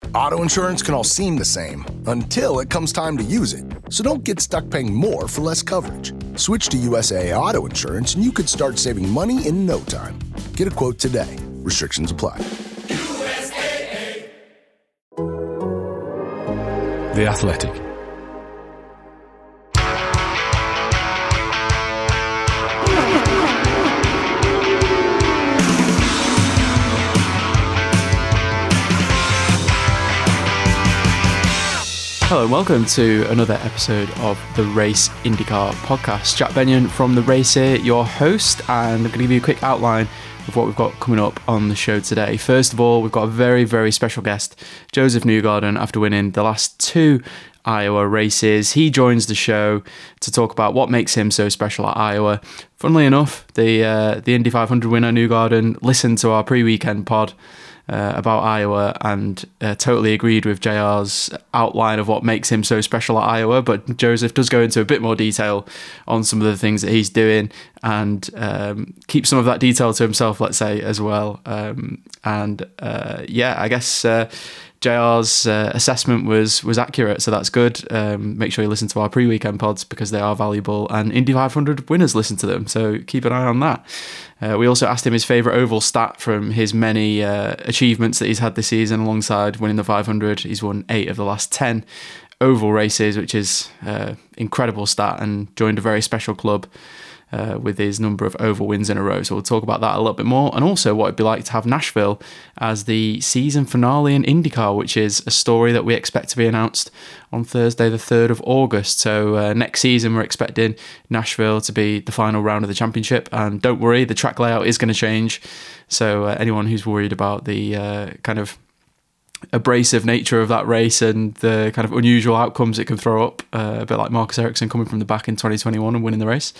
Auto insurance can all seem the same until it comes time to use it. So don't get stuck paying more for less coverage. Switch to USAA Auto Insurance and you could start saving money in no time. Get a quote today. Restrictions apply. USAA. The Athletic. Hello and welcome to another episode of the Race IndyCar podcast. Jack Benyon from The Race here, your host, and I'm going to give you a quick outline of what we've got coming up on the show today. First of all, we've got a very, very special guest, Joseph Newgarden, after winning the last two Iowa races. He joins the show to talk about what makes him so special at Iowa. Funnily enough, the Indy 500 winner, Newgarden, listened to our pre-weekend pod about Iowa and totally agreed with JR's outline of what makes him so special at Iowa, but Joseph does go into a bit more detail on some of the things that he's doing and keep some of that detail to himself, let's say, as well. I guess JR's assessment was accurate, so that's good. Make sure you listen to our pre-weekend pods because they are valuable, and Indy 500 winners listen to them, so keep an eye on that. We also asked him his favourite oval stat from his many achievements that he's had this season alongside winning the 500. He's won 8 of the last 10 oval races, which is incredible stat, and joined a very special club with his number of oval wins in a row. So we'll talk about that a little bit more, and also what it'd be like to have Nashville as the season finale in IndyCar, which is a story that we expect to be announced on Thursday the 3rd of August. So next season we're expecting Nashville to be the final round of the championship, and don't worry, the track layout is going to change. So anyone who's worried about the kind of abrasive nature of that race and the kind of unusual outcomes it can throw up, a bit like Marcus Ericsson coming from the back in 2021 and winning the race,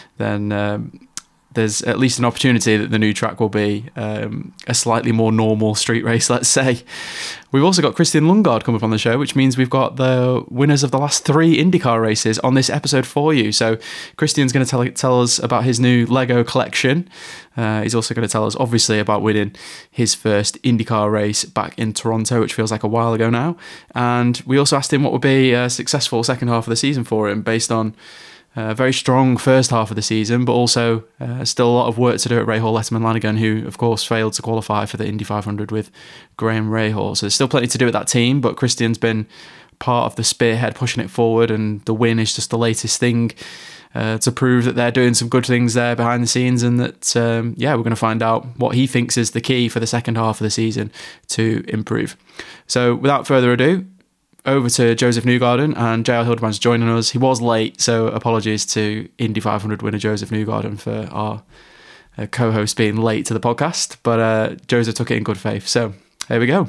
then there's at least an opportunity that the new track will be a slightly more normal street race, let's say. We've also got Christian Lundgaard coming up on the show, which means we've got the winners of the last 3 IndyCar races on this episode for you. So Christian's going to tell us about his new Lego collection. He's also going to tell us, obviously, about winning his first IndyCar race back in Toronto, which feels like a while ago now. And we also asked him what would be a successful second half of the season for him, based on a very strong first half of the season, but also still a lot of work to do at Rahal Letterman Lanigan, who, of course, failed to qualify for the Indy 500 with Graham Rahal. So there's still plenty to do with that team, but Christian's been part of the spearhead pushing it forward, and the win is just the latest thing to prove that they're doing some good things there behind the scenes, and that, we're going to find out what he thinks is the key for the second half of the season to improve. So without further ado, over to Joseph Newgarden, and JR Hildebrandt joining us. He was late, so apologies to Indy 500 winner Joseph Newgarden for our co-host being late to the podcast, but Joseph took it in good faith. So here we go.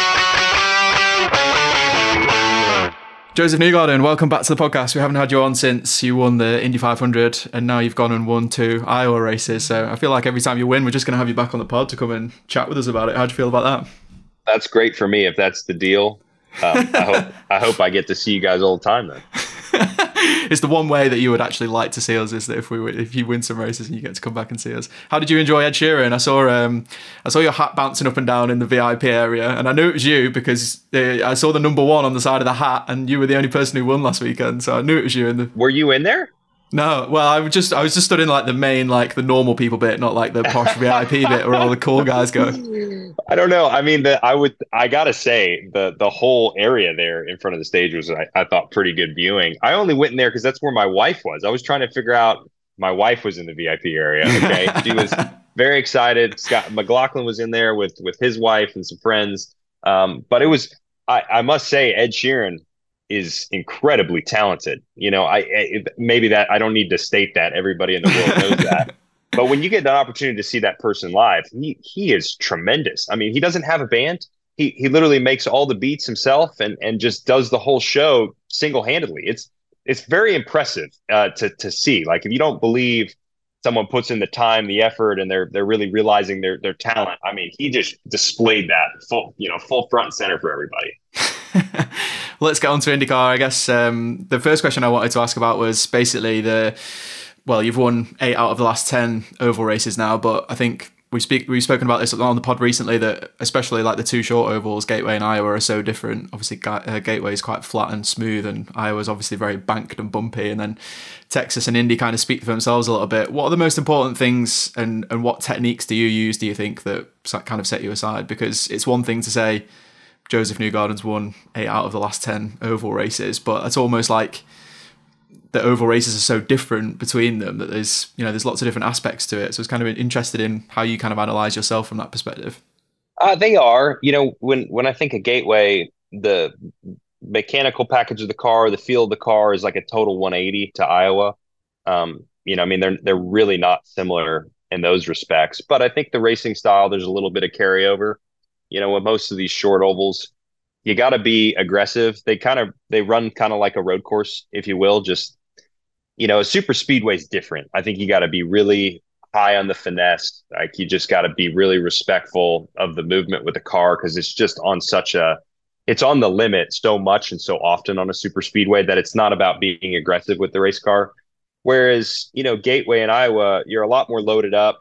Joseph Newgarden, welcome back to the podcast. We haven't had you on since you won the Indy 500, and now you've gone and won 2 Iowa races. So I feel like every time you win, we're just going to have you back on the pod to come and chat with us about it. How do you feel about that? That's great for me if that's the deal. I hope I get to see you guys all the time then. It's the one way that you would actually like to see us, is that if you win some races and you get to come back and see us. How did you enjoy Ed Sheeran? I saw your hat bouncing up and down in the VIP area, and I knew it was you because I saw the number 1 on the side of the hat, and you were the only person who won last weekend, so I knew it was you. Were you in there? No, well, I was just stood in like the main, like the normal people bit, not like the posh VIP bit where all the cool guys go. I don't know. I mean, I gotta say the whole area there in front of the stage was, I thought, pretty good viewing. I only went in there because that's where my wife was. I was trying to figure out, my wife was in the VIP area. Okay, she was very excited. Scott McLaughlin was in there with his wife and some friends. But it was, I must say, Ed Sheeran is incredibly talented. You know, maybe that I don't need to state that. Everybody in the world knows that. But when you get an opportunity to see that person live, he is tremendous. I mean, he doesn't have a band. He literally makes all the beats himself and just does the whole show single-handedly. It's very impressive to see. Like, if you don't believe someone puts in the time, the effort, and they're really realizing their talent, I mean, he just displayed that full front and center for everybody. Let's get on to IndyCar. I guess the first question I wanted to ask about was basically you've won 8 out of the last 10 oval races now, but I think we've spoken about this on the pod recently, that especially like the two short ovals, Gateway and Iowa, are so different. Obviously, Gateway is quite flat and smooth, and Iowa is obviously very banked and bumpy. And then Texas and Indy kind of speak for themselves a little bit. What are the most important things, and what techniques do you use, do you think, that kind of set you aside? Because it's one thing to say Joseph Newgarden's won 8 out of the last 10 oval races, but it's almost like the oval races are so different between them that there's lots of different aspects to it. So I was kind of interested in how you kind of analyze yourself from that perspective. They are, when I think of Gateway, the mechanical package of the car, the feel of the car is like a total 180 to Iowa. They're really not similar in those respects, but I think the racing style, there's a little bit of carryover. With most of these short ovals, you got to be aggressive. They run kind of like a road course, if you will. Just, a super speedway is different. I think you got to be really high on the finesse. Like, you just got to be really respectful of the movement with the car, because it's just it's on the limit so much and so often on a super speedway that it's not about being aggressive with the race car. Whereas, Gateway and Iowa, you're a lot more loaded up.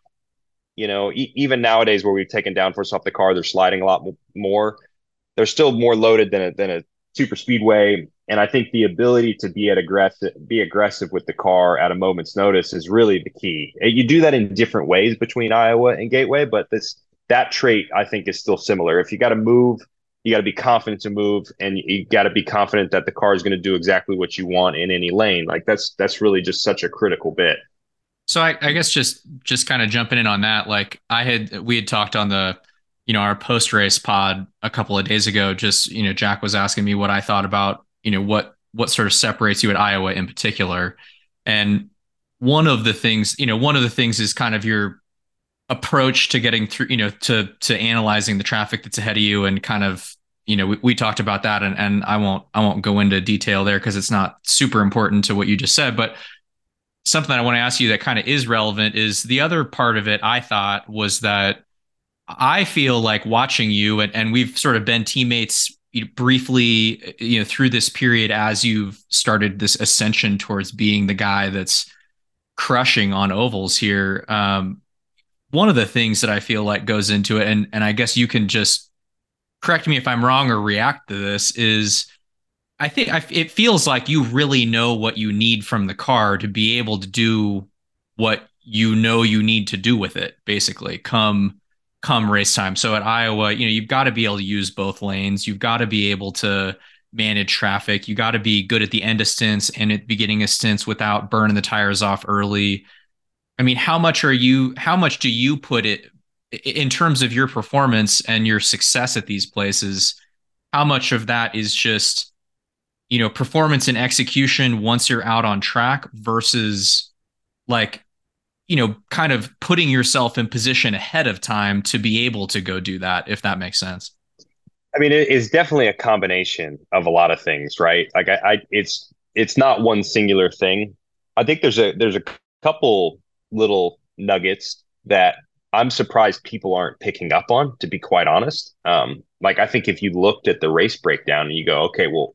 Even nowadays where we've taken downforce off the car, they're sliding a lot more. They're still more loaded than a super speedway. And I think the ability to be aggressive with the car at a moment's notice is really the key. You do that in different ways between Iowa and Gateway, but that trait, I think, is still similar. If you got to move, you got to be confident to move, and you got to be confident that the car is going to do exactly what you want in any lane. Like, that's really just such a critical bit. So I guess just kind of jumping in on that, like we had talked on the, our post race pod a couple of days ago. Just, Jack was asking me what I thought about, what sort of separates you at Iowa in particular. And one of the things is kind of your approach to getting through, to analyzing the traffic that's ahead of you, and kind of, we talked about that, and I won't go into detail there because it's not super important to what you just said, but something that I want to ask you that kind of is relevant is the other part of it. I thought was that I feel like watching you, and we've sort of been teammates briefly, through this period as you've started this ascension towards being the guy that's crushing on ovals here. One of the things that I feel like goes into it, and I guess you can just correct me if I'm wrong or react to this, is I think it feels like you really know what you need from the car to be able to do what you need to do with it, basically, come race time. So at Iowa, you've got to be able to use both lanes. You've got to be able to manage traffic. You got to be good at the end of stints and at the beginning of stints without burning the tires off early. I mean, how much do you put it in terms of your performance and your success at these places? How much of that is just, performance and execution once you're out on track versus like, kind of putting yourself in position ahead of time to be able to go do that, if that makes sense? I mean, it is definitely a combination of a lot of things, right? Like it's not one singular thing. I think there's a couple little nuggets that I'm surprised people aren't picking up on, to be quite honest. Like, I think if you looked at the race breakdown and you go, okay, well,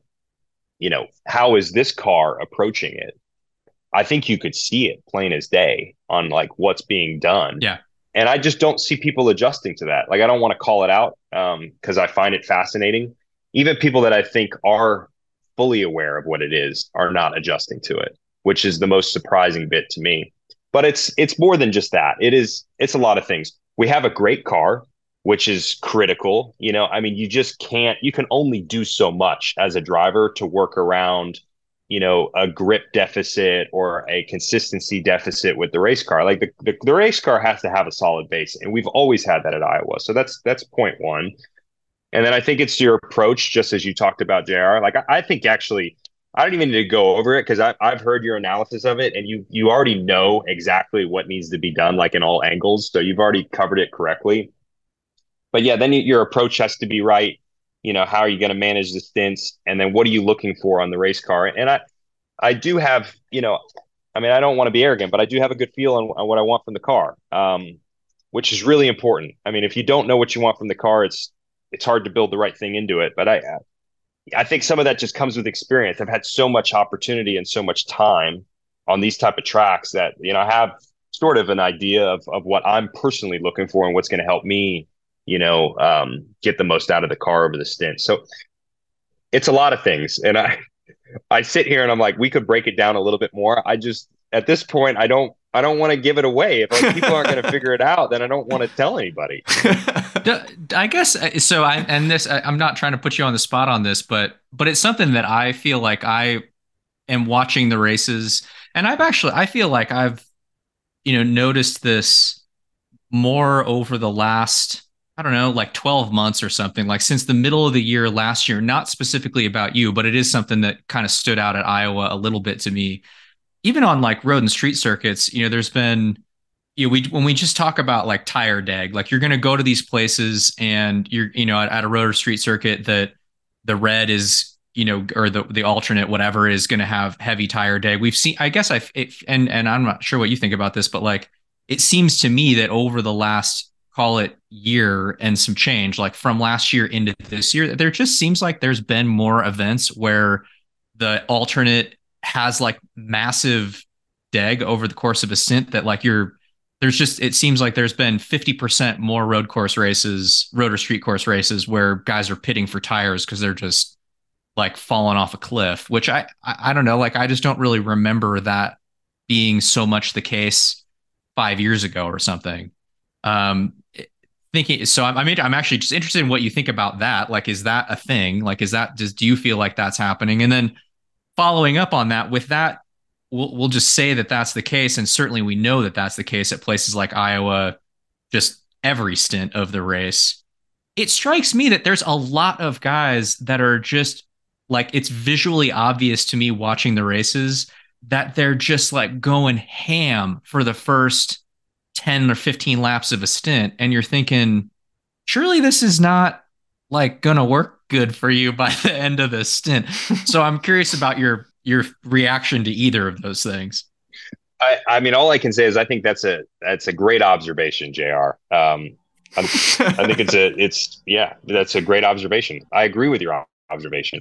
how is this car approaching it? I think you could see it plain as day on like what's being done. Yeah. And I just don't see people adjusting to that. Like, I don't want to call it out because I find it fascinating. Even people that I think are fully aware of what it is are not adjusting to it, which is the most surprising bit to me. But it's more than just that. It's a lot of things. We have a great car, which is critical. You can only do so much as a driver to work around, a grip deficit or a consistency deficit with the race car. Like the race car has to have a solid base, and we've always had that at Iowa. So that's point one. And then I think it's your approach, just as you talked about, JR. Like, I think actually, I don't even need to go over it because I've heard your analysis of it, and you already know exactly what needs to be done, like in all angles. So you've already covered it correctly. But yeah, then your approach has to be right. How are you going to manage the stints? And then what are you looking for on the race car? And I do have, I don't want to be arrogant, but I do have a good feel on what I want from the car, which is really important. I mean, if you don't know what you want from the car, it's hard to build the right thing into it. But I think some of that just comes with experience. I've had so much opportunity and so much time on these type of tracks that, I have sort of an idea of what I'm personally looking for and what's going to help me, get the most out of the car over the stint. So it's a lot of things. And I sit here and I'm like, we could break it down a little bit more. I just, at this point, I don't want to give it away. If like, people aren't going to figure it out, then I don't want to tell anybody. I guess so. I'm not trying to put you on the spot on this, but it's something that I feel like I am watching the races, and I feel like I've, noticed this more over the last, I don't know, like 12 months or something, like since the middle of the year last year, not specifically about you, but it is something that kind of stood out at Iowa a little bit to me. Even on like road and street circuits, there's been, when we just talk about like tire deg, like you're going to go to these places and you're, at a road or street circuit that the red is, or the alternate, whatever, is going to have heavy tire deg. We've seen, I guess and I'm not sure what you think about this, but like, it seems to me that over the last, call it year and some change, like from last year into this year, there just seems like there's been more events where the alternate has like massive deg over the course of a stint that like it seems like there's been 50% more road or street course races where guys are pitting for tires because they're just like falling off a cliff, which I don't know, like I just don't really remember that being so much the case 5 years ago or something. I'm actually just interested in what you think about that. Like, is that a thing? Like, do you feel like that's happening? And then following up on that, with that, we'll just say that that's the case. And certainly we know that that's the case at places like Iowa, just every stint of the race. It strikes me that there's a lot of guys that are just like, it's visually obvious to me watching the races that they're just like going ham for the first 10 or 15 laps of a stint. And you're thinking, surely this is not like going to work good for you by the end of the stint. So I'm curious about your reaction to either of those things. I mean, all I can say is I think that's a great observation, JR. I think that's a great observation. I agree with your observation.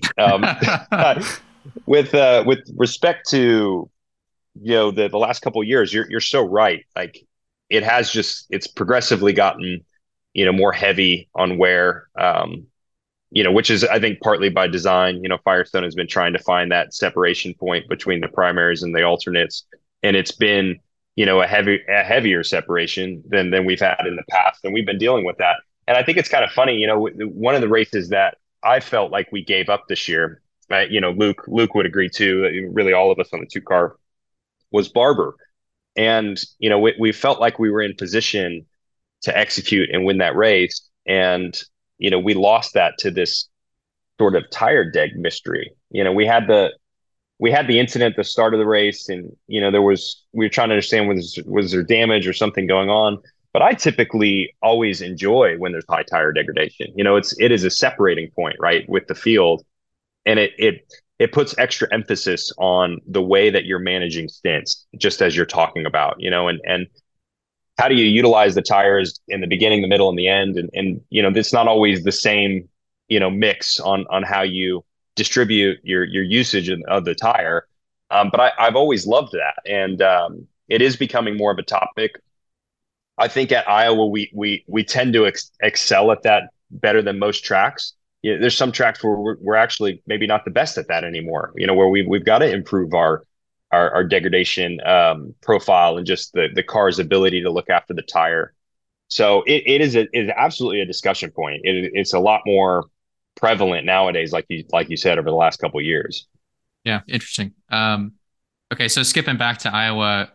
With respect to, the last couple of years, you're so right. Like it's progressively gotten, more heavy on wear, which is, I think, partly by design. Firestone has been trying to find that separation point between the primaries and the alternates. And it's been, a heavier separation than we've had in the past. And we've been dealing with that. And I think it's kind of funny, one of the races that I felt like we gave up this year, Luke would agree too, really all of us on the 2-car, was Barber. And, we felt like we were in position to execute and win that race. And, we lost that to this sort of tire deg mystery. We had the incident at the start of the race, and, we were trying to understand was there damage or something going on. But I typically always enjoy when there's high tire degradation. It is a separating point, right, with the field. And it puts extra emphasis on the way that you're managing stints, just as you're talking about, and how do you utilize the tires in the beginning, the middle, and the end? And it's not always the same, mix on how you distribute your usage of the tire. But I've always loved that. And it is becoming more of a topic. I think at Iowa, we tend to excel at that better than most tracks. There's some tracks where we're actually maybe not the best at that anymore, where we've got to improve our degradation profile and just the car's ability to look after the tire. So it is absolutely a discussion point. It's a lot more prevalent nowadays, like you said, over the last couple of years. Yeah, interesting. Okay, so skipping back to Iowa,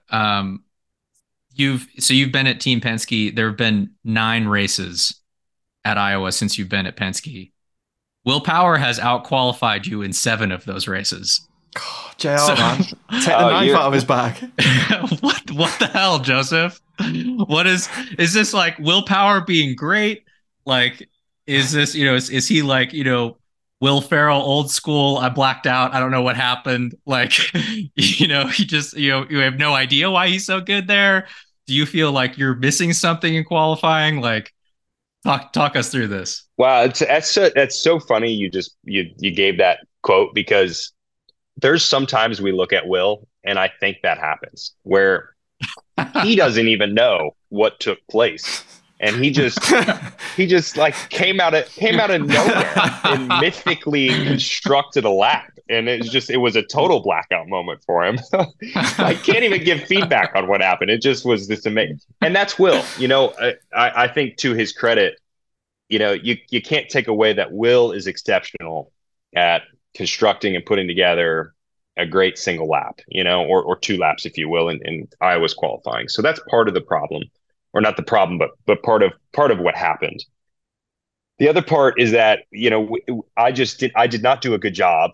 you've been at Team Penske. There have been 9 races at Iowa since you've been at Penske. Will Power has outqualified you in 7 of those races. Oh, JR, man. Take the knife out of his bag. What the hell, Joseph? What is this like Will Power being great? Like, is this, is he like, Will Ferrell old school? I blacked out. I don't know what happened. Like, he just, you have no idea why he's so good there. Do you feel like you're missing something in qualifying? Like, talk us through this. Wow, that's so funny. You gave that quote, because there's sometimes we look at Will, and I think that happens where he doesn't even know what took place. And he just like came out of nowhere and mythically constructed a lap. And it was a total blackout moment for him. I can't even give feedback on what happened. It just was this amazing. And that's Will. I think to his credit, you can't take away that Will is exceptional at constructing and putting together a great single lap, or two laps, if you will, in Iowa's qualifying. So that's part of the problem, or not the problem, but part of what happened. The other part is that, I did not do a good job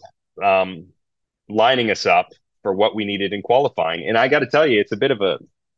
lining us up for what we needed in qualifying. And I got to tell you, it's a bit of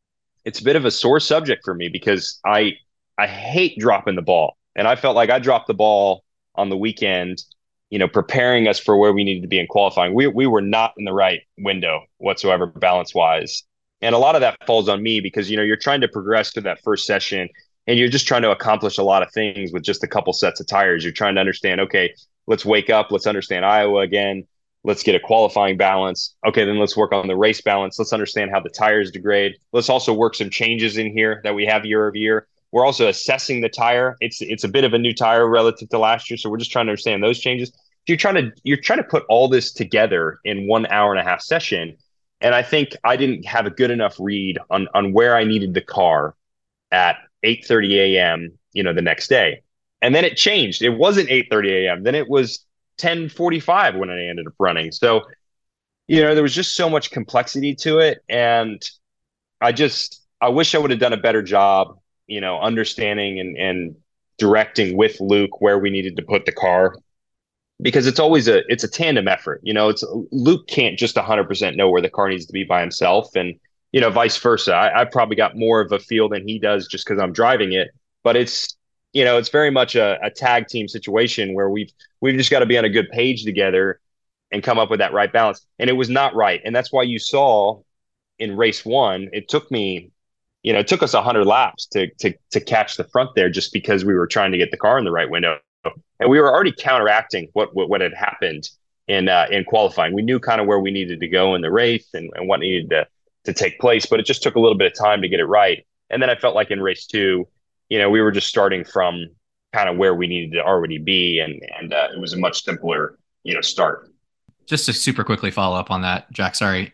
a sore subject for me, because I hate dropping the ball. And I felt like I dropped the ball on the weekend, preparing us for where we needed to be in qualifying. We were not in the right window whatsoever, balance wise. And a lot of that falls on me, because, you're trying to progress to that first session and you're just trying to accomplish a lot of things with just a couple sets of tires. You're trying to understand, okay, let's wake up. Let's understand Iowa again. Let's get a qualifying balance. Okay, then let's work on the race balance. Let's understand how the tires degrade. Let's also work some changes in here that we have year over year. We're also assessing the tire. It's a bit of a new tire relative to last year, so we're just trying to understand those changes. You're trying to put all this together in 1 hour and a half session, and I think I didn't have a good enough read on where I needed the car at 8:30 a.m. The next day, and then it changed. It wasn't 8:30 a.m. Then it was 10:45 when I ended up running. So, there was just so much complexity to it, and I wish I would have done a better job, understanding and directing with Luke where we needed to put the car, because it's a tandem effort. Luke can't just 100% know where the car needs to be by himself, and vice versa. I've probably got more of a feel than he does just because I'm driving it, but it's very much a tag team situation where we've just got to be on a good page together and come up with that right balance. And it was not right, and that's why you saw in race 1, it took us 100 laps to catch the front there, just because we were trying to get the car in the right window. And we were already counteracting what had happened in qualifying. We knew kind of where we needed to go in the race and what needed to take place, but it just took a little bit of time to get it right. And then I felt like in race 2, we were just starting from kind of where we needed to already be, and it was a much simpler, start. Just to super quickly follow up on that, Jack, sorry,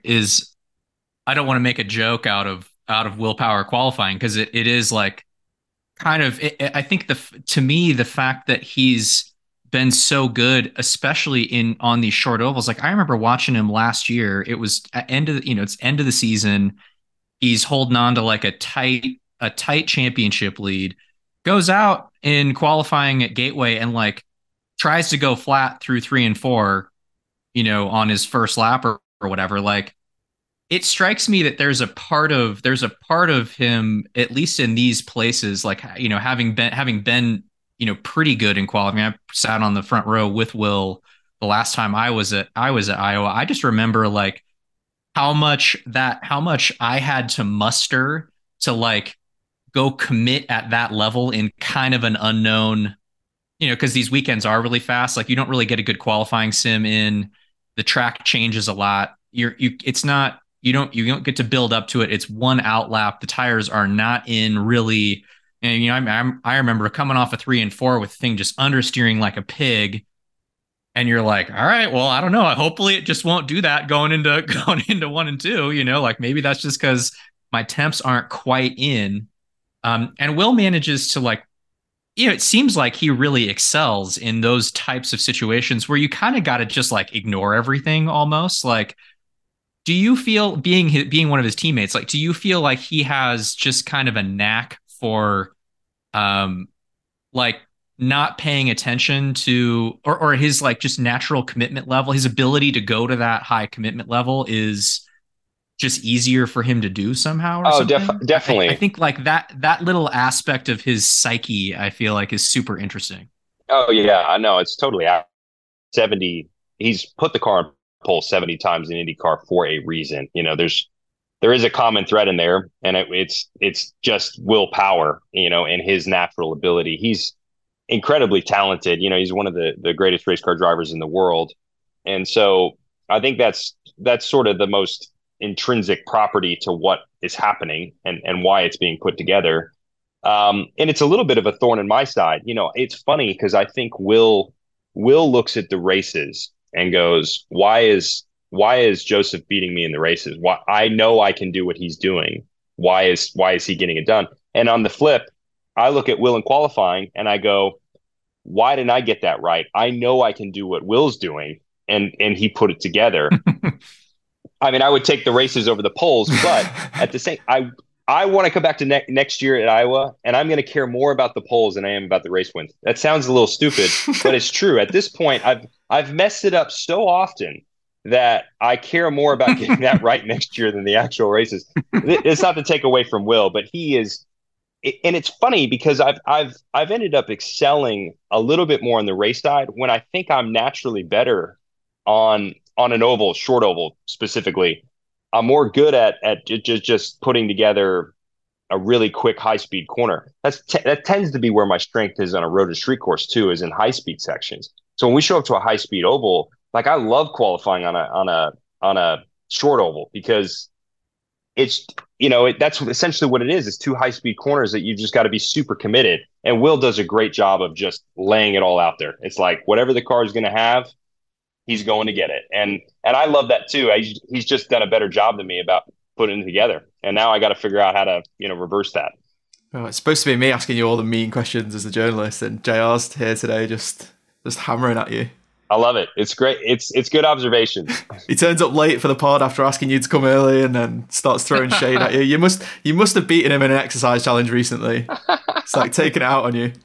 I don't want to make a joke out of willpower qualifying, because it is like kind of, I think to me, the fact that he's been so good, especially on these short ovals. Like I remember watching him last year. It was at it's end of the season. He's holding on to like a tight championship lead, goes out in qualifying at Gateway and like tries to go flat through 3 and 4, on his first lap or whatever. Like, it strikes me that there's a part of him, at least in these places, like, having been, pretty good in qualifying. I sat on the front row with Will the last time I was at Iowa. I just remember like how much I had to muster to like go commit at that level in kind of an unknown, because these weekends are really fast. Like you don't really get a good qualifying sim in. The track changes a lot. You don't get to build up to it. It's one out lap. The tires are not in really. And I remember coming off a 3 and 4 with the thing just understeering like a pig, and you're like, all right, well, I don't know. Hopefully, it just won't do that going into 1 and 2. Like maybe that's just because my temps aren't quite in. And Will manages to like, it seems like he really excels in those types of situations where you kind of got to just like ignore everything almost. Like, do you feel being one of his teammates, like, do you feel like he has just kind of a knack for, like not paying attention to, or his like just natural commitment level, his ability to go to that high commitment level is just easier for him to do somehow? Or definitely. I think like that little aspect of his psyche, I feel like is super interesting. Oh yeah, I know. It's totally out. 70. He's put the car on pole 70 times in IndyCar for a reason. There is a common thread in there, and it's just willpower, and his natural ability. He's incredibly talented. He's one of the greatest race car drivers in the world. And so I think that's sort of the most intrinsic property to what is happening and why it's being put together. And it's a little bit of a thorn in my side. It's funny because I think Will looks at the races and goes, why is Joseph beating me in the races? Why I know I can do what he's doing. Why is he getting it done? And on the flip, I look at Will in qualifying and I go, why didn't I get that right? I know I can do what Will's doing, and he put it together. I mean, I would take the races over the polls, but at the same, I want to come back to next year at Iowa, and I'm going to care more about the polls than I am about the race wins. That sounds a little stupid, but it's true. At this point, I've messed it up so often that I care more about getting that right next year than the actual races. It's not to take away from Will, but he is. And it's funny because I've ended up excelling a little bit more on the race side when I think I'm naturally better on an oval, short oval specifically. I'm more good at just putting together a really quick high speed corner. That tends to be where my strength is on a road to street course too, is in high speed sections. So when we show up to a high speed oval, like I love qualifying on a short oval because it's, that's essentially what it is. It's two high speed corners that you've just got to be super committed. And Will does a great job of just laying it all out there. It's like whatever the car is going to have, he's going to get it. And I love that too. He's just done a better job than me about putting it together. And now I got to figure out how to, reverse that. Well, it's supposed to be me asking you all the mean questions as a journalist, and JR's here today just hammering at you. I love it. It's great. It's good observations. He turns up late for the pod after asking you to come early and then starts throwing shade at you. You must have beaten him in an exercise challenge recently. It's like taking it out on you.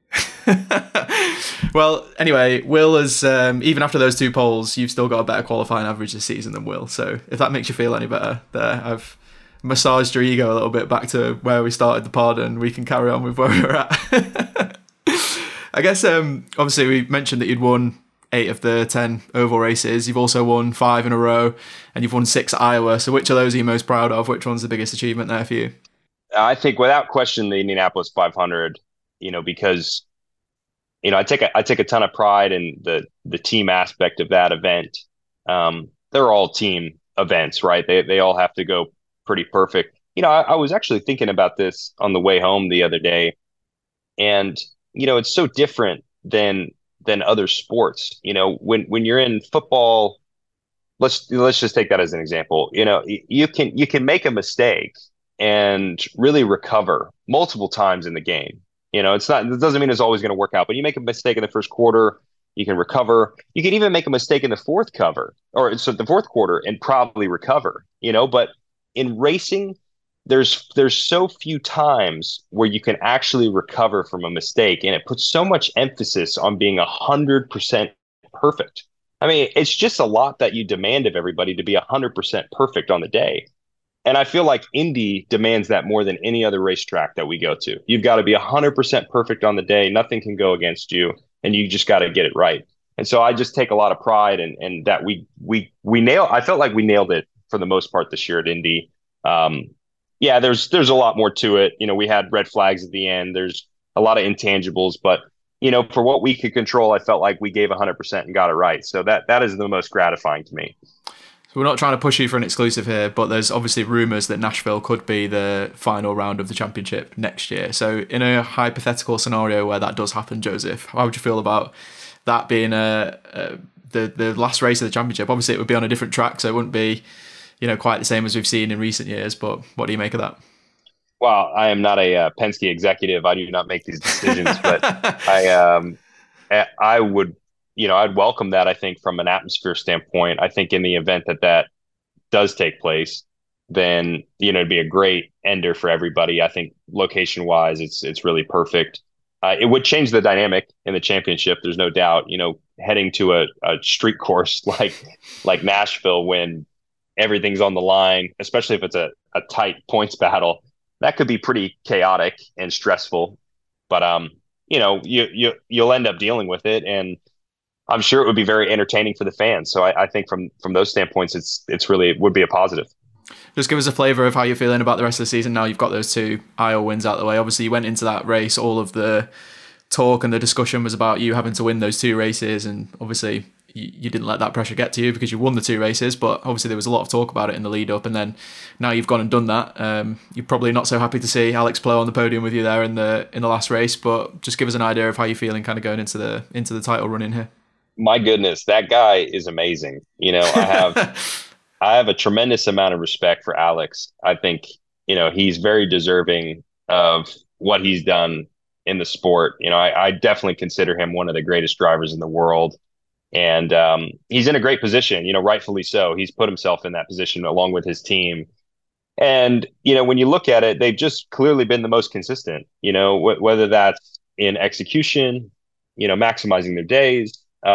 Well, anyway, Will is, even after those two polls, you've still got a better qualifying average this season than Will. So if that makes you feel any better there, I've massaged your ego a little bit back to where we started the pod and we can carry on with where we're at. I guess, obviously we mentioned that you'd won 8 of the 10 oval races. You've also won 5 in a row and you've won 6 at Iowa. So which of those are you most proud of? Which one's the biggest achievement there for you? I think without question, the Indianapolis 500, because, I take a ton of pride in the team aspect of that event. They're all team events, right? They all have to go pretty perfect. I was actually thinking about this on the way home the other day, and, it's so different than other sports. When you're in football, let's just take that as an example. You can make a mistake and really recover multiple times in the game. It doesn't mean it's always going to work out, but you make a mistake in the first quarter, you can recover. You can even make a mistake in the fourth quarter and probably recover, but in racing, there's so few times where you can actually recover from a mistake, and it puts so much emphasis on being 100% perfect. I mean, it's just a lot that you demand of everybody to be 100% perfect on the day. And I feel like Indy demands that more than any other racetrack that we go to. You've got to be 100% perfect on the day. Nothing can go against you, and you just got to get it right. And so I just take a lot of pride in that I felt like we nailed it for the most part this year at Indy. Yeah, there's a lot more to it. We had red flags at the end. There's a lot of intangibles, but for what we could control, I felt like we gave 100% and got it right. So that is the most gratifying to me. So we're not trying to push you for an exclusive here, but there's obviously rumours that Nashville could be the final round of the championship next year. So in a hypothetical scenario where that does happen, Joseph, how would you feel about that being the last race of the championship? Obviously, it would be on a different track, so it wouldn't be quite the same as we've seen in recent years. But what do you make of that? Well, I am not a Penske executive. I do not make these decisions, but I would. I'd welcome that, I think, from an atmosphere standpoint. I think in the event that does take place, then, it'd be a great ender for everybody. I think location-wise, it's really perfect. It would change the dynamic in the championship. There's no doubt, heading to a street course like Nashville when everything's on the line, especially if it's a tight points battle, that could be pretty chaotic and stressful. But, you'll end up dealing with it, and I'm sure it would be very entertaining for the fans. So I think from those standpoints, it would be a positive. Just give us a flavour of how you're feeling about the rest of the season now you've got those 2 Iowa wins out of the way. Obviously, you went into that race, all of the talk and the discussion was about you having to win those 2 races, and obviously you didn't let that pressure get to you because you won the 2 races. But obviously there was a lot of talk about it in the lead up, and then now you've gone and done that. You're probably not so happy to see Alex Plo on the podium with you there in the last race. But just give us an idea of how you're feeling, kind of going into the title run in here. My goodness, that guy is amazing. I have a tremendous amount of respect for Alex. I think, he's very deserving of what he's done in the sport. I definitely consider him one of the greatest drivers in the world. And he's in a great position, rightfully so. He's put himself in that position along with his team. And, when you look at it, they've just clearly been the most consistent, whether that's in execution, maximizing their days,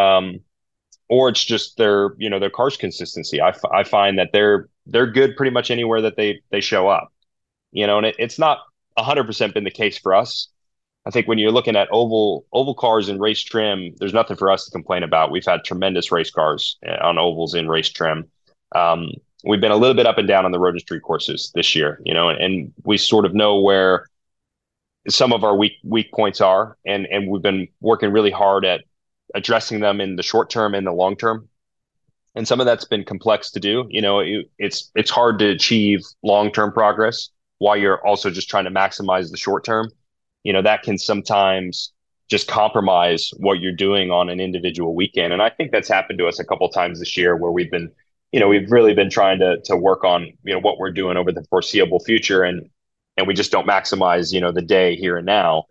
or it's just their car's consistency. I find that they're good pretty much anywhere that they show up, and it's not 100% been the case for us. I think when you're looking at oval cars and race trim, there's nothing for us to complain about. We've had tremendous race cars on ovals in race trim. We've been a little bit up and down on the road and street courses this year, and we sort of know where some of our weak points are, and we've been working really hard at addressing them in the short term and the long term. And some of that's been complex to do. It's hard to achieve long-term progress while you're also just trying to maximize the short term. That can sometimes just compromise what you're doing on an individual weekend. And I think that's happened to us a couple of times this year where we've really been trying to work on, what we're doing over the foreseeable future. And we just don't maximize, the day here and now.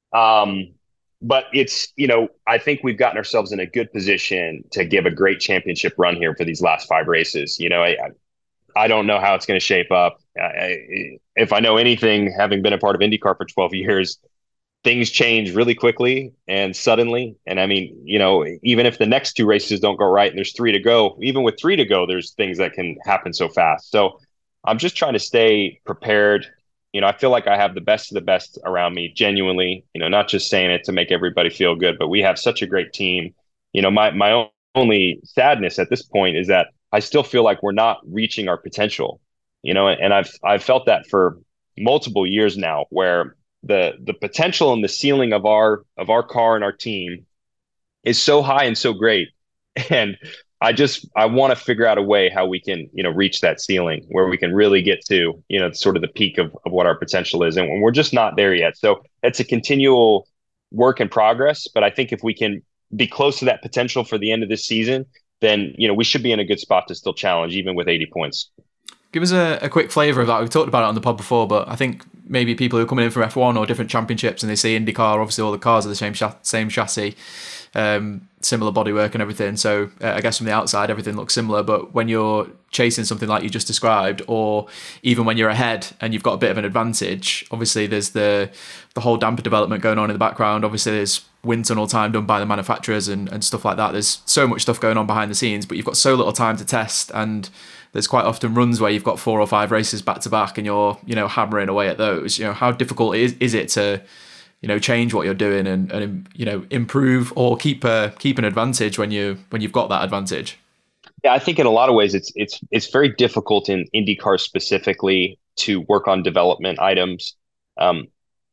But it's, I think we've gotten ourselves in a good position to give a great championship run here for these last 5 races. I don't know how it's going to shape up. If I know anything, having been a part of IndyCar for 12 years, things change really quickly and suddenly. And I mean, even if the next 2 races don't go right and there's 3 to go, even with 3 to go, there's things that can happen so fast. So I'm just trying to stay prepared. I feel like I have the best of the best around me, genuinely, not just saying it to make everybody feel good, but we have such a great team. My only sadness at this point is that I still feel like we're not reaching our potential, and I've felt that for multiple years now, where the potential and the ceiling of our car and our team is so high and so great. And I want to figure out a way how we can, reach that ceiling where we can really get to, sort of the peak of what our potential is. And we're just not there yet. So it's a continual work in progress. But I think if we can be close to that potential for the end of this season, then, we should be in a good spot to still challenge, even with 80 points. Give us a quick flavour of that. We've talked about it on the pod before, but I think maybe people who are coming in from F1 or different championships and they see IndyCar, obviously all the cars are the same chassis, similar bodywork and everything. So I guess from the outside, everything looks similar. But when you're chasing something like you just described, or even when you're ahead and you've got a bit of an advantage, obviously there's the whole damper development going on in the background. Obviously there's wind tunnel time done by the manufacturers and stuff like that. There's so much stuff going on behind the scenes, but you've got so little time to test, and there's quite often runs where you've got 4 or 5 races back to back and you're, hammering away at those. How difficult is it to, change what you're doing and improve or keep an advantage when you've got that advantage? Yeah, I think in a lot of ways it's very difficult in IndyCar specifically to work on development items. On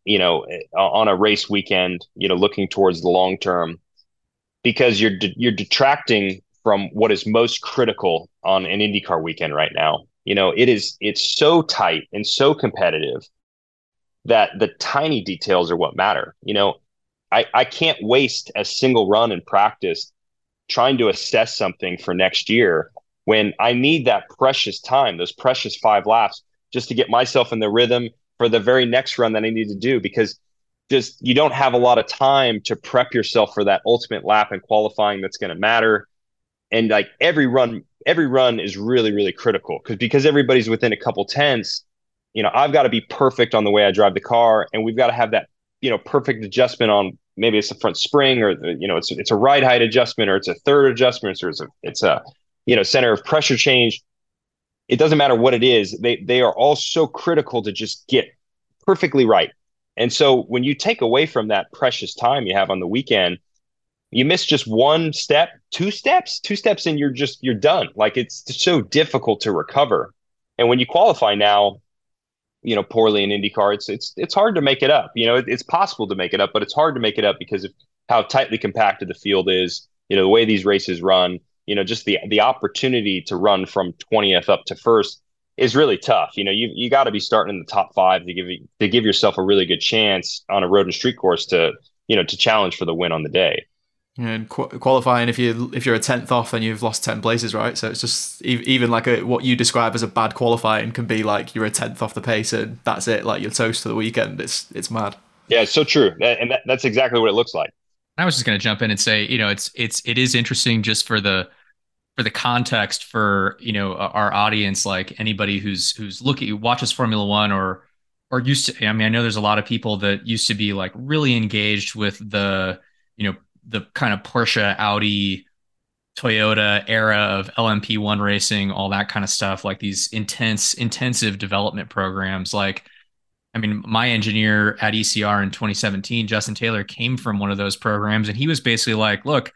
a race weekend, looking towards the long term, because you're detracting from what is most critical on an IndyCar weekend right now. It's so tight and so competitive that the tiny details are what matter. I can't waste a single run in practice trying to assess something for next year when I need that precious time, those precious 5 laps, just to get myself in the rhythm for the very next run that I need to do, because just you don't have a lot of time to prep yourself for that ultimate lap and qualifying that's going to matter. And like every run is really, really critical because everybody's within a couple tenths. I've got to be perfect on the way I drive the car, and we've got to have that, perfect adjustment on, maybe it's the front spring, or it's a ride height adjustment, or it's a third adjustment, or it's a center of pressure change. It doesn't matter what it is. They are all so critical to just get perfectly right. And so when you take away from that precious time you have on the weekend, you miss just 1 step, 2 steps, and you're done. Like, it's so difficult to recover. And when you qualify now, poorly in IndyCar, it's hard to make it up. It's possible to make it up, but it's hard to make it up because of how tightly compacted the field is. the way these races run, just the opportunity to run from 20th up to first is really tough. You got to be starting in the top 5 to give yourself a really good chance on a road and street course to challenge for the win on the day. And qualifying, if you're a 10th off, then you've lost 10 places, right? So it's just even like what you describe as a bad qualifying can be like you're a 10th off the pace and that's it, like you're toast for the weekend. It's mad. Yeah, it's so true, and that's exactly what it looks like. I was just going to jump in and say, it is interesting just for the context for our audience, like anybody who's watches Formula One or used to. I mean, I know there's a lot of people that used to be like really engaged with the the kind of Porsche, Audi, Toyota era of LMP1 racing, all that kind of stuff, like these intensive development programs. Like, I mean, my engineer at ECR in 2017, Justin Taylor, came from one of those programs, and he was basically like, look,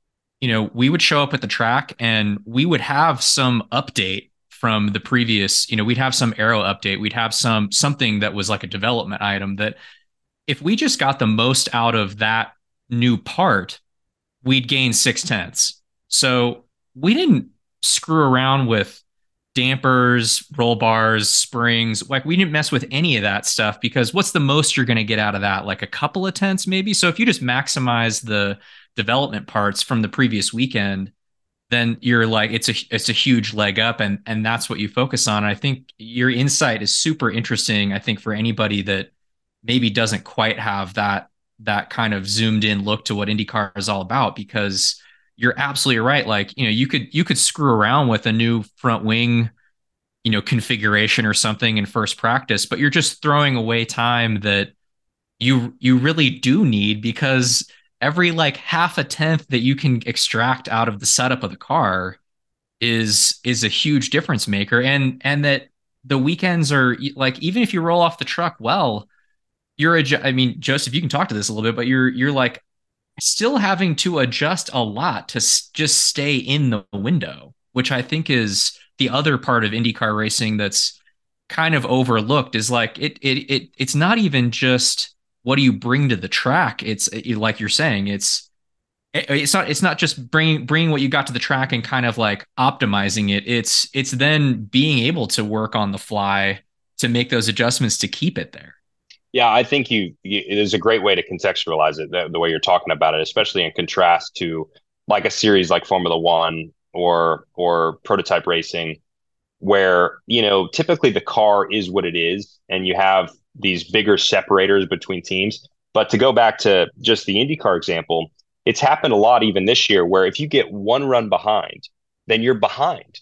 we would show up at the track and we would have some update from the previous, we'd have some aero update. We'd have something that was like a development item that if we just got the most out of that new part, we'd gain 0.6. So we didn't screw around with dampers, roll bars, springs. Like we didn't mess with any of that stuff because what's the most you're going to get out of that? Like a couple of tenths maybe. So if you just maximize the development parts from the previous weekend, then you're like, it's a huge leg up, and that's what you focus on. I think your insight is super interesting. I think for anybody that maybe doesn't quite have that kind of zoomed in look to what IndyCar is all about, because you're absolutely right. Like, you could screw around with a new front wing, configuration or something in first practice, but you're just throwing away time that you really do need, because every like half a tenth that you can extract out of the setup of the car is a huge difference maker. And that the weekends are like, even if you roll off the truck, well, I mean, Joseph, you can talk to this a little bit, but you're like still having to adjust a lot to just stay in the window, which I think is the other part of IndyCar racing that's kind of overlooked. Is like it's not even just what do you bring to the track. It's like you're saying, it's not just bringing what you got to the track and kind of like optimizing it. It's then being able to work on the fly to make those adjustments to keep it there. Yeah, I think it is a great way to contextualize it, the way you're talking about it, especially in contrast to like a series like Formula One or prototype racing, where, typically the car is what it is and you have these bigger separators between teams. But to go back to just the IndyCar example, it's happened a lot even this year where if you get one run behind, then you're behind,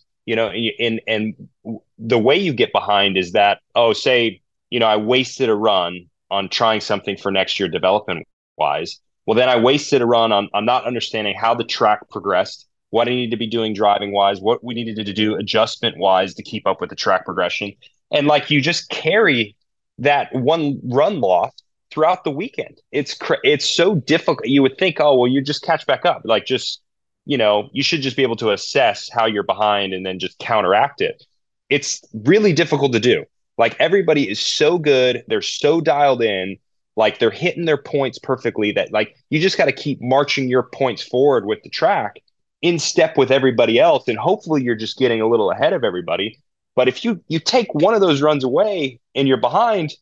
and the way you get behind is that, say, I wasted a run on trying something for next year development wise. Well, then I wasted a run on not understanding how the track progressed, what I needed to be doing driving wise, what we needed to do adjustment wise to keep up with the track progression. And like, you just carry that one run loss throughout the weekend. It's so difficult. You would think, oh, well, you just catch back up. Like, just, you should just be able to assess how you're behind and then just counteract it. It's really difficult to do. Like, everybody is so good. They're so dialed in. Like, they're hitting their points perfectly that, like, you just got to keep marching your points forward with the track in step with everybody else. And hopefully you're just getting a little ahead of everybody. But if you take one of those runs away and you're behind.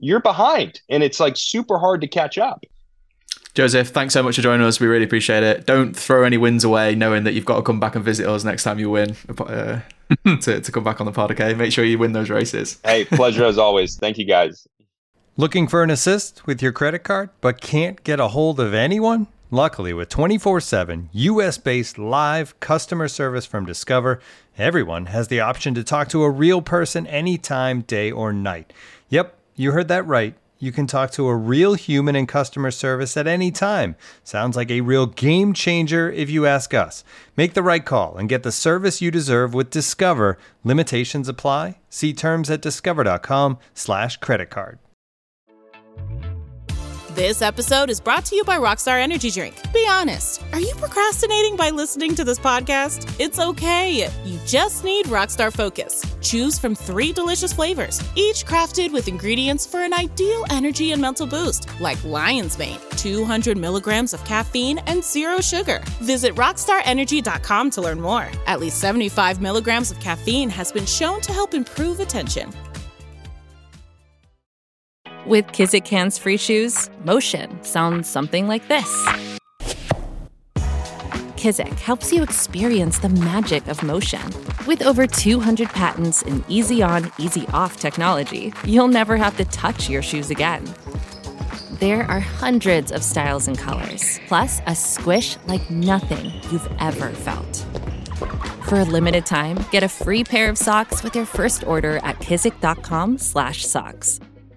And it's like super hard to catch up. Joseph, thanks so much for joining us. We really appreciate it. Don't throw any wins away, knowing that you've got to come back and visit us next time you win to come back on the pod, okay? Make sure you win those races. Hey, pleasure as always. Thank you, guys. Looking for an assist with your credit card, but can't get a hold of anyone? Luckily, with 24/7 US-based live customer service from Discover, everyone has the option to talk to a real person anytime, day or night. Yep, you heard that right. You can talk to a real human in customer service at any time. Sounds like a real game changer if you ask us. Make the right call and get the service you deserve with Discover. Limitations apply. See terms at discover.com/creditcard. This episode is brought to you by Rockstar Energy Drink. Be honest, are you procrastinating by listening to this podcast? It's okay. You just need Rockstar Focus. Choose from 3 delicious flavors, each crafted with ingredients for an ideal energy and mental boost, like Lion's Mane, 200 milligrams of caffeine and 0 sugar. Visit rockstarenergy.com to learn more. At least 75 milligrams of caffeine has been shown to help improve attention. With Kizik hands-free shoes, motion sounds something like this. Kizik helps you experience the magic of motion. With over 200 patents and easy-on, easy-off technology, you'll never have to touch your shoes again. There are hundreds of styles and colors, plus a squish like nothing you've ever felt. For a limited time, get a free pair of socks with your first order at kizik.com/socks.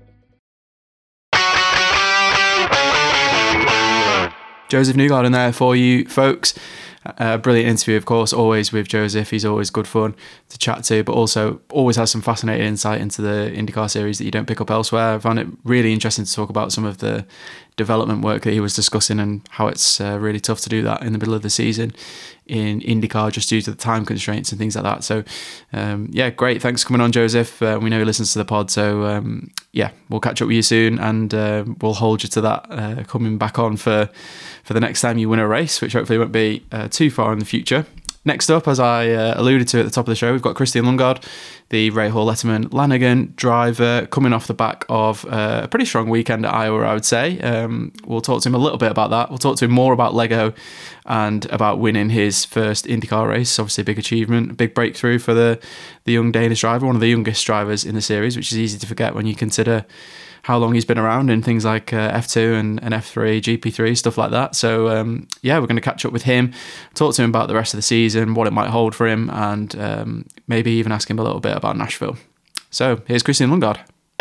Joseph Newgarden there for you folks. Brilliant interview, of course, always with Joseph. He's always good fun to chat to, but also always has some fascinating insight into the IndyCar series that you don't pick up elsewhere. I found it really interesting to talk about some of the development work that he was discussing and how it's really tough to do that in the middle of the season in IndyCar just due to the time constraints and things like that. So yeah, great. Thanks for coming on, Joseph. We know he listens to the pod, so yeah, we'll catch up with you soon, and we'll hold you to that coming back on for the next time you win a race, which hopefully won't be too far in the future. Next up, as I alluded to at the top of the show, we've got Christian Lundgaard, the Rahal Letterman Lanigan driver, coming off the back of a pretty strong weekend at Iowa, I would say. We'll talk to him a little bit about that. We'll talk to him more about Lego and about winning his first IndyCar race. Obviously a big achievement, a big breakthrough for the young Danish driver, one of the youngest drivers in the series, which is easy to forget when you consider how long he's been around in things like F2 and F3, GP3, stuff like that. So yeah, we're going to catch up with him, talk to him about the rest of the season, what it might hold for him, and maybe even ask him a little bit about Nashville. So here's Christian Lundgaard.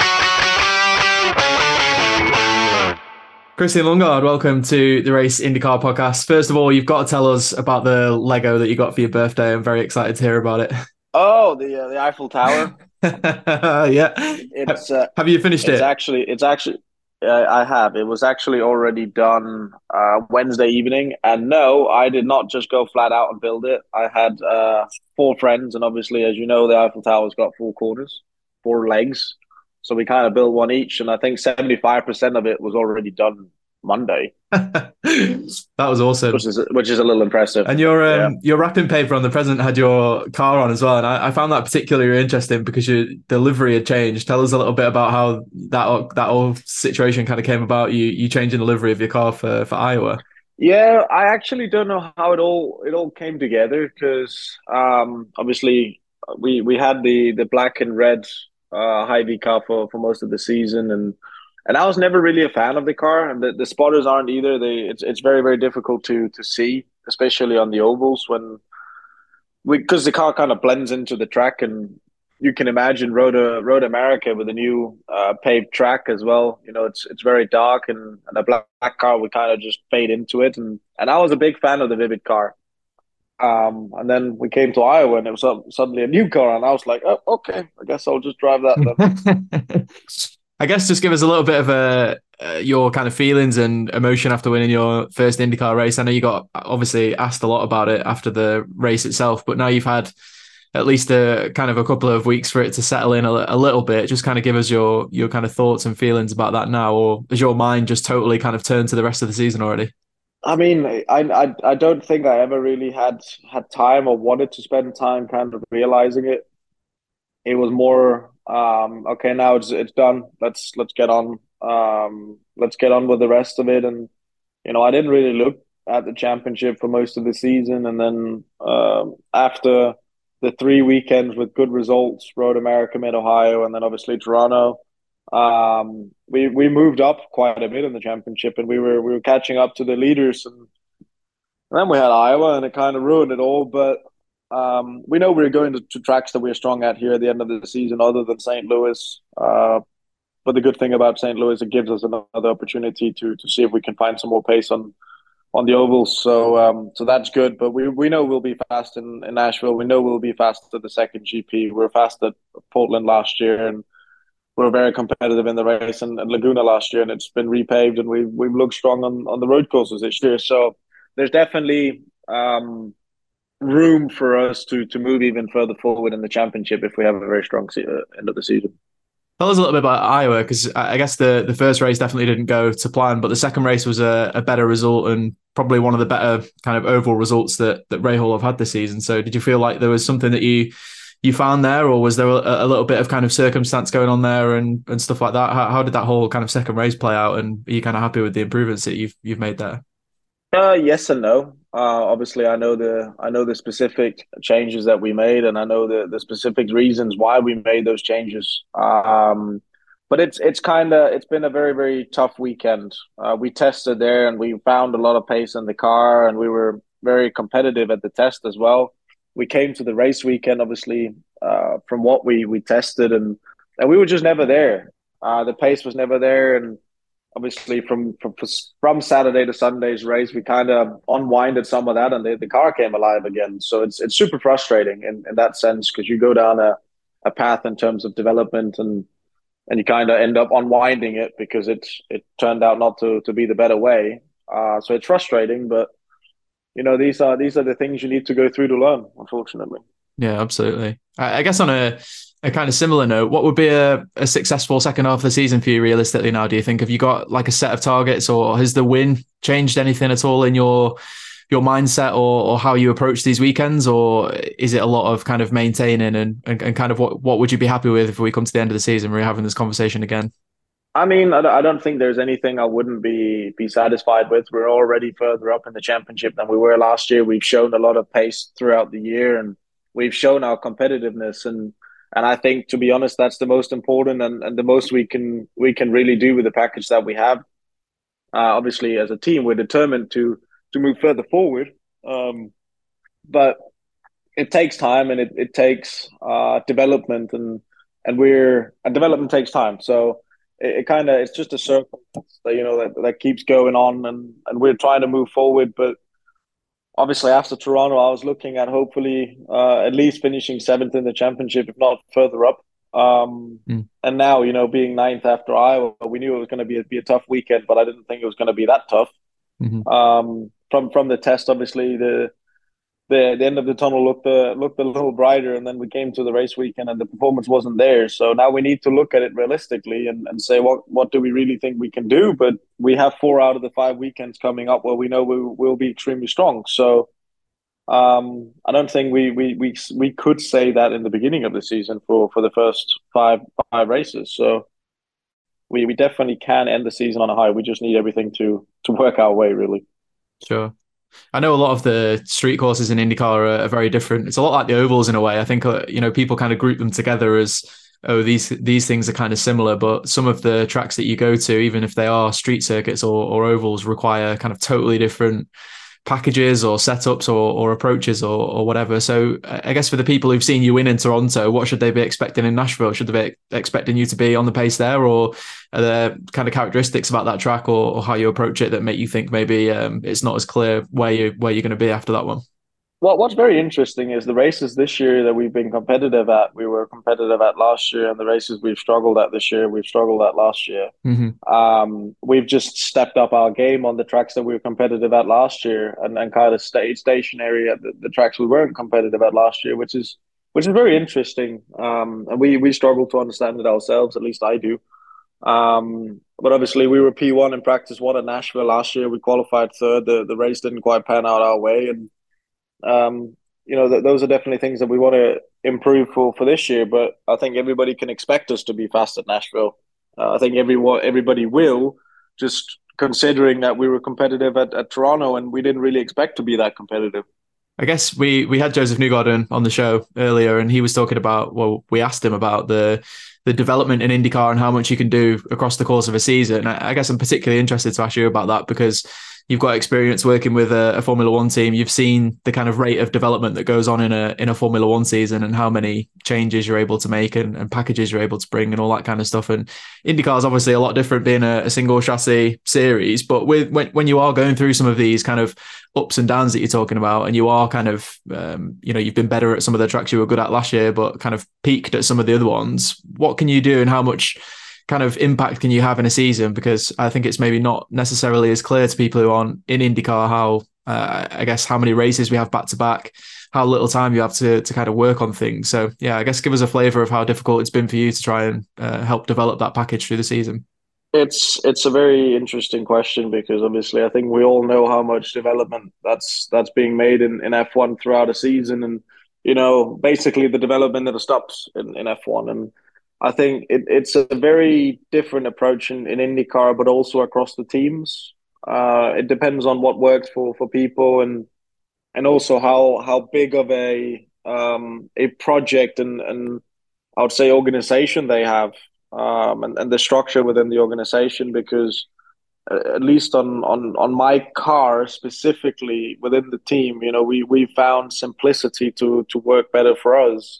Christian Lundgaard, welcome to the Race IndyCar podcast. First of all, you've got to tell us about the Lego that you got for your birthday. I'm very excited to hear about it. Oh, the Eiffel Tower. Yeah. It's have you finished it? It's actually I have. It was actually already done Wednesday evening, and no, I did not just go flat out and build it. I had 4 friends, and obviously, as you know, the Eiffel Tower's got 4 corners, 4 legs, so we kind of built one each, and I think 75% of it was already done Monday. That was awesome, which is a little impressive. And your wrapping paper on the present had your car on as well, and I found that particularly interesting because your delivery had changed. Tell us a little bit about how that whole situation kind of came about. You changing the livery of your car for Iowa. Yeah, I actually don't know how it all came together because obviously we had the black and red Hy-Vee car for most of the season, and I was never really a fan of the car, and the spotters aren't either. It's very, very difficult to see, especially on the ovals because the car kind of blends into the track, and you can imagine Road America with a new paved track as well. You know, it's very dark, and a black car would kind of just fade into it, and I was a big fan of the Vivid car. And then we came to Iowa, and it was suddenly a new car, and I was like, oh, okay, I guess I'll just drive that then. I guess just give us a little bit of your kind of feelings and emotion after winning your first IndyCar race. I know you got obviously asked a lot about it after the race itself, but now you've had at least a couple of weeks for it to settle in a little bit. Just kind of give us your kind of thoughts and feelings about that now, or has your mind just totally kind of turned to the rest of the season already? I mean, I don't think I ever really had time or wanted to spend time kind of realizing it. It was more okay, now it's done. Let's get on. Let's get on with the rest of it. And I didn't really look at the championship for most of the season. And then after the 3 weekends with good results, Road America, Mid Ohio, and then obviously Toronto, we moved up quite a bit in the championship, and we were catching up to the leaders. And then we had Iowa, and it kind of ruined it all. But we know we're going to tracks that we're strong at here at the end of the season, other than St. Louis. But the good thing about St. Louis, it gives us another opportunity to see if we can find some more pace on the ovals. So that's good. But we know we'll be fast in Nashville. We know we'll be fast at the second GP. We were fast at Portland last year, and were very competitive in the race and Laguna last year, and it's been repaved, and we've looked strong on the road courses this year. So there's definitely room for us to move even further forward in the championship if we have a very strong end of the season. Tell us a little bit about Iowa, because I guess the first race definitely didn't go to plan, but the second race was a better result and probably one of the better kind of overall results that Rahal have had this season. So did you feel like there was something that you found there, or was there a little bit of kind of circumstance going on there and stuff like that? How did that whole kind of second race play out, and are you kind of happy with the improvements that you've made there? Yes and no. Obviously, I know the specific changes that we made, and I know the specific reasons why we made those changes. But it's been a very, very tough weekend. We tested there, and we found a lot of pace in the car, and we were very competitive at the test as well. We came to the race weekend, obviously, from what we tested, and we were just never there. The pace was never there, and obviously from Saturday to Sunday's race, we kind of unwinded some of that, and the car came alive again. So it's super frustrating in that sense, because you go down a path in terms of development, and you kind of end up unwinding it because it turned out not to be the better way. So it's frustrating, but these are the things you need to go through to learn, unfortunately. Yeah, absolutely. I guess on a kind of similar note, what would be a successful second half of the season for you realistically now, do you think? Have you got like a set of targets, or has the win changed anything at all in your mindset or how you approach these weekends? Or is it a lot of kind of maintaining and kind of what would you be happy with if we come to the end of the season, we're having this conversation again? I mean, I don't think there's anything I wouldn't be satisfied with. We're already further up in the championship than we were last year. We've shown a lot of pace throughout the year, and we've shown our competitiveness. And I think, to be honest, that's the most important and the most we can really do with the package that we have. Obviously, as a team, we're determined to move further forward. But it takes time, and it takes development, and development takes time. So it's just a circle that keeps going on, and we're trying to move forward. But obviously, after Toronto, I was looking at hopefully at least finishing 7th in the championship, if not further up. And now, being 9th after Iowa, we knew it was going to be a tough weekend, but I didn't think it was going to be that tough. Mm-hmm. From the test, obviously, the end of the tunnel looked a little brighter, and then we came to the race weekend and the performance wasn't there. So now we need to look at it realistically and say what do we really think we can do. But we have 4 out of the 5 weekends coming up where we know we will be extremely strong. So I don't think we could say that in the beginning of the season for the first five races. So we definitely can end the season on a high. We just need everything to work our way, really. Sure. I know a lot of the street courses in IndyCar are very different. It's a lot like the ovals in a way. I think people kind of group them together as, oh, these things are kind of similar, but some of the tracks that you go to, even if they are street circuits or ovals, require kind of totally different packages or setups or approaches or whatever. So I guess for the people who've seen you win in Toronto, what should they be expecting in Nashville? Should they be expecting you to be on the pace there, or are there kind of characteristics about that track or how you approach it that make you think maybe it's not as clear where you're going to be after that one? Well, what's very interesting is the races this year that we've been competitive at, we were competitive at last year, and the races we've struggled at this year, we've struggled at last year. Mm-hmm. We've just stepped up our game on the tracks that we were competitive at last year, and kind of stayed stationary at the tracks we weren't competitive at last year, which is very interesting. And we struggle to understand it ourselves, at least I do. But obviously we were P1 in practice 1 at Nashville last year. We qualified 3rd. The race didn't quite pan out our way, and those are definitely things that we want to improve for this year. But I think everybody can expect us to be fast at Nashville. I think everybody will, just considering that we were competitive at Toronto, and we didn't really expect to be that competitive. I guess we had Joseph Newgarden on the show earlier, and he was talking about, we asked him about the development in IndyCar and how much you can do across the course of a season. I guess I'm particularly interested to ask you about that, because you've got experience working with a Formula One team. You've seen the kind of rate of development that goes on in a Formula One season, and how many changes you're able to make and packages you're able to bring and all that kind of stuff. And IndyCar is obviously a lot different, being a single chassis series. But when you are going through some of these kind of ups and downs that you're talking about, and you are kind of, you've been better at some of the tracks you were good at last year, but kind of peaked at some of the other ones, what can you do, and how much kind of impact can you have in a season? Because I think it's maybe not necessarily as clear to people who aren't in IndyCar how, I guess, how many races we have back to back, how little time you have to kind of work on things. So yeah, I guess give us a flavour of how difficult it's been for you to try and help develop that package through the season. It's a very interesting question, because obviously I think we all know how much development that's being made in F1 throughout a season, and basically the development never stops in F1. And I think it's a very different approach in IndyCar, but also across the teams. It depends on what works for people, and also how big of a project and I would say organization they have, and the structure within the organization. Because at least on my car specifically within the team, we found simplicity to work better for us.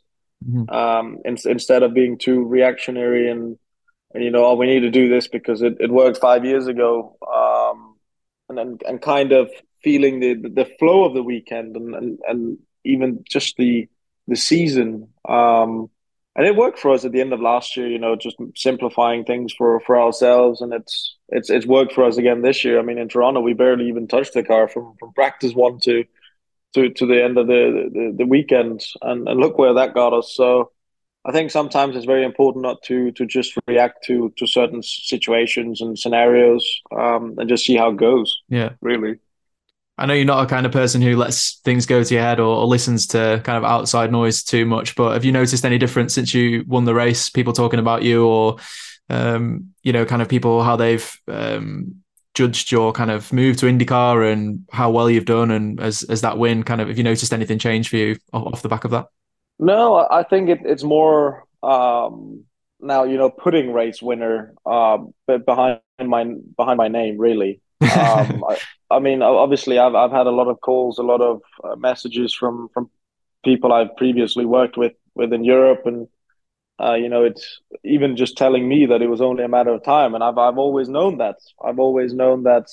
Instead of being too reactionary and we need to do this because it worked 5 years ago, and kind of feeling the flow of the weekend and even just the season, and it worked for us at the end of last year, just simplifying things for ourselves, and it's worked for us again this year. I mean, in Toronto we barely even touched the car from practice one to the end of the weekend, and look where that got us. So I think sometimes it's very important not to just react to certain situations and scenarios, and just see how it goes. Yeah, really. I know you're not a kind of person who lets things go to your head or listens to kind of outside noise too much, but have you noticed any difference since you won the race? People talking about you, or kind of people, how they've judged your kind of move to IndyCar and how well you've done, and as that win, kind of, have you noticed anything change for you off the back of that? No, I think it's more now, putting race winner but behind my name, really. I mean, obviously I've had a lot of calls, a lot of messages from people I've previously worked with in Europe, and it's even just telling me that it was only a matter of time. And I've always known that. I've always known that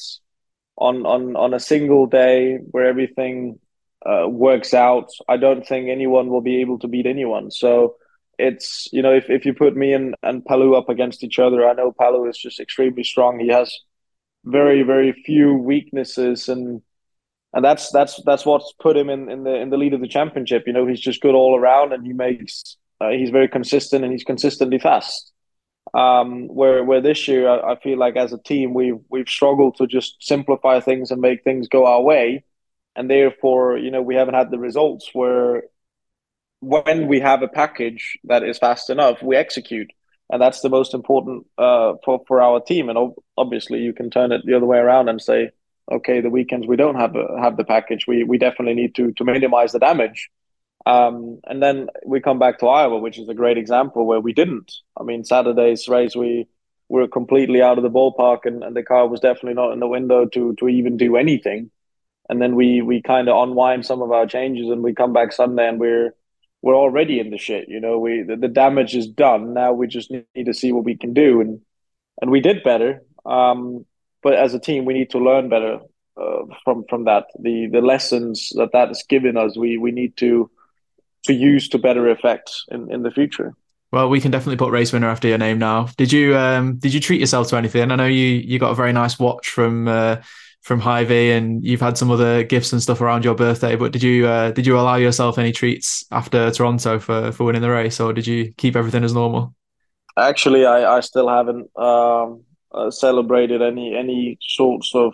on a single day where everything works out, I don't think anyone will be able to beat anyone. So it's, if you put me and Palou up against each other, I know Palou is just extremely strong. He has very, very few weaknesses, and that's what's put him in the lead of the championship. He's just good all around, and he's very consistent, and he's consistently fast. Where this year I feel like as a team we've struggled to just simplify things and make things go our way, and therefore we haven't had the results. Where when we have a package that is fast enough, we execute. And that's the most important for our team. And obviously, you can turn it the other way around and say, okay, the weekends we don't have the package. We definitely need to minimize the damage. And then we come back to Iowa, which is a great example where we didn't. I mean, Saturday's race, we were completely out of the ballpark, and the car was definitely not in the window to even do anything. And then we kind of unwind some of our changes, and we come back Sunday, and we're already in the shit. The damage is done. Now we just need to see what we can do, and we did better. But as a team, we need to learn better from that. The lessons that has given us, we need to use to better effect in the future. Well, we can definitely put race winner after your name now. Did you treat yourself to anything? I know you got a very nice watch from Hy-Vee, and you've had some other gifts and stuff around your birthday, but did you allow yourself any treats after Toronto for winning the race, or did you keep everything as normal? Actually, I still haven't celebrated any sorts of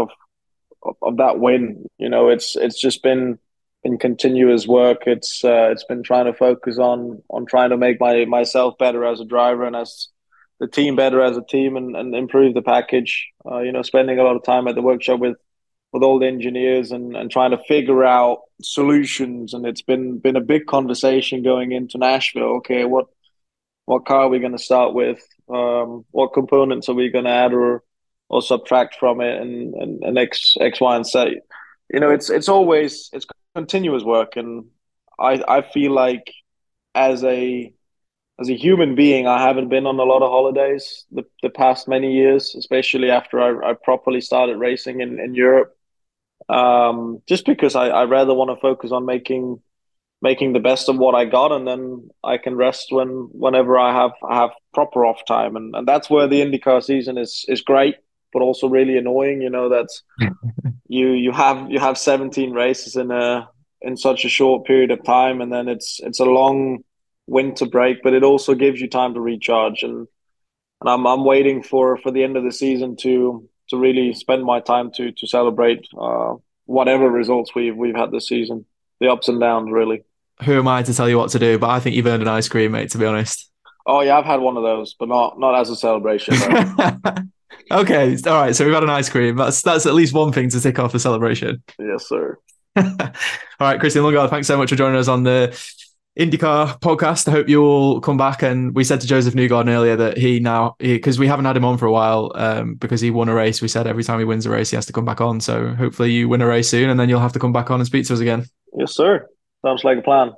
that win. It's just been in continuous work. It's been trying to focus on trying to make myself better as a driver, and as the team better as a team, and improve the package. Spending a lot of time at the workshop with all the engineers and trying to figure out solutions. And it's been a big conversation going into Nashville. Okay, what car are we going to start with? What components are we going to add, or or subtract from it and X, Y, and Z. It's continuous work, and I feel like as a human being, I haven't been on a lot of holidays the past many years, especially after I properly started racing in Europe. Just because I rather want to focus on making the best of what I got, and then I can rest whenever I have proper off time, and that's where the IndyCar season is great, but also really annoying. That's you have 17 races in such a short period of time, and then it's a long winter break, but it also gives you time to recharge, and I'm waiting for the end of the season to really spend my time to celebrate whatever results we've had this season, the ups and downs, really. Who am I to tell you what to do? But I think you've earned an ice cream, mate, to be honest. Oh yeah, I've had one of those, but not as a celebration. Okay, all right. So we've had an ice cream. That's at least one thing to tick off the celebration. Yes, sir. All right, Christian Lundgaard, thanks so much for joining us on the IndyCar podcast. I hope you all come back. And we said to Joseph Newgarden earlier that because we haven't had him on for a while because he won a race. We said every time he wins a race, he has to come back on. So hopefully you win a race soon, and then you'll have to come back on and speak to us again. Yes, sir. Sounds like a plan.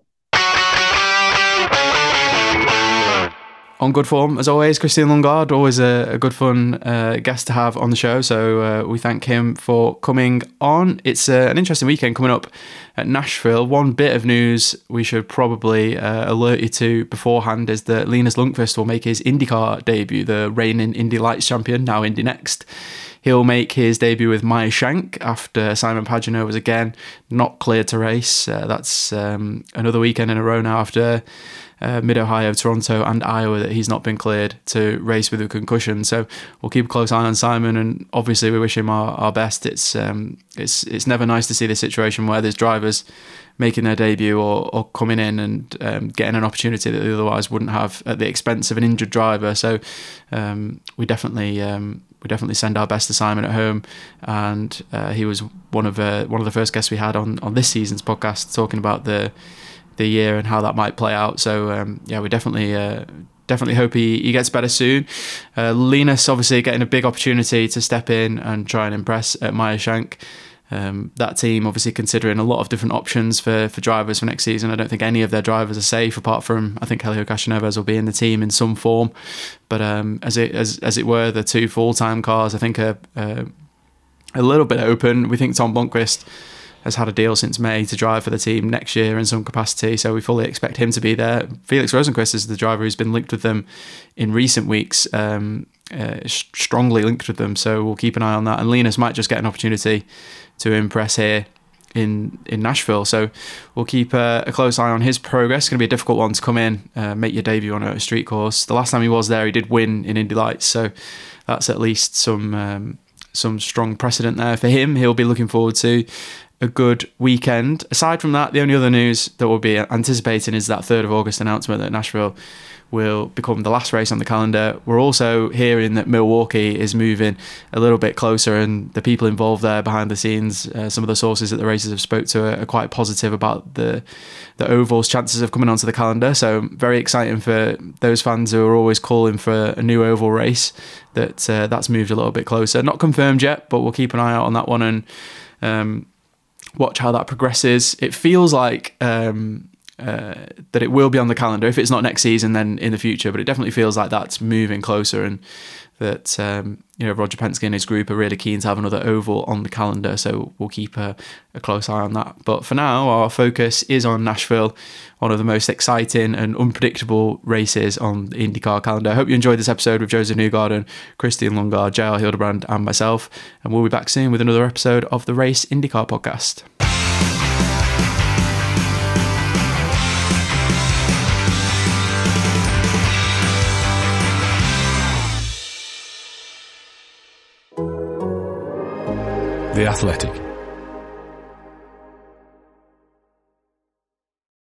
On good form, as always, Christian Lundgaard, always a good fun guest to have on the show. So we thank him for coming on. It's an interesting weekend coming up at Nashville. One bit of news we should probably alert you to beforehand is that Linus Lundqvist will make his IndyCar debut, the reigning Indy Lights champion, now Indy Next. He'll make his debut with Meyer Shank after Simon Pagenaud was again not cleared to race. That's another weekend in a row now after Mid-Ohio, Toronto and Iowa that he's not been cleared to race with a concussion. So we'll keep a close eye on Simon, and obviously we wish him our best. It's never nice to see this situation where there's drivers making their debut or coming in and getting an opportunity that they otherwise wouldn't have at the expense of an injured driver. So we definitely send our best to Simon at home, and he was one of the first guests we had on this season's podcast talking about the year and how that might play out. So we definitely hope he gets better soon. Linus obviously getting a big opportunity to step in and try and impress at Meyer Shank. That team obviously considering a lot of different options for drivers for next season. I don't think any of their drivers are safe, apart from I think Helio Castroneves will be in the team in some form. But as it were, the two full-time cars I think are a little bit open. We think Tom Blomqvist has had a deal since May to drive for the team next year in some capacity, so we fully expect him to be there. Felix Rosenqvist is the driver who's been linked with them in recent weeks, strongly linked with them, so we'll keep an eye on that. And Linus might just get an opportunity to impress here in Nashville, so we'll keep a close eye on his progress. It's going to be a difficult one to come in, make your debut on a street course. The last time he was there, he did win in Indy Lights, so that's at least some strong precedent there for him. He'll be looking forward to a good weekend. Aside from that, the only other news that we'll be anticipating is that 3rd of August announcement that Nashville will become the last race on the calendar. We're also hearing that Milwaukee is moving a little bit closer, and the people involved there behind the scenes, some of the sources that the races have spoke to are quite positive about the oval's chances of coming onto the calendar. So very exciting for those fans who are always calling for a new oval race, that's moved a little bit closer. Not confirmed yet, but we'll keep an eye out on that one and watch how that progresses. It feels like that it will be on the calendar. If it's not next season, then in the future, but it definitely feels like that's moving closer, and that Roger Penske and his group are really keen to have another oval on the calendar, so we'll keep a close eye on that. But for now, our focus is on Nashville, one of the most exciting and unpredictable races on the IndyCar calendar. I hope you enjoyed this episode with Joseph Newgarden, Christian Lundgaard, JR Hildebrand and myself, and we'll be back soon with another episode of the Race IndyCar podcast. The Athletic.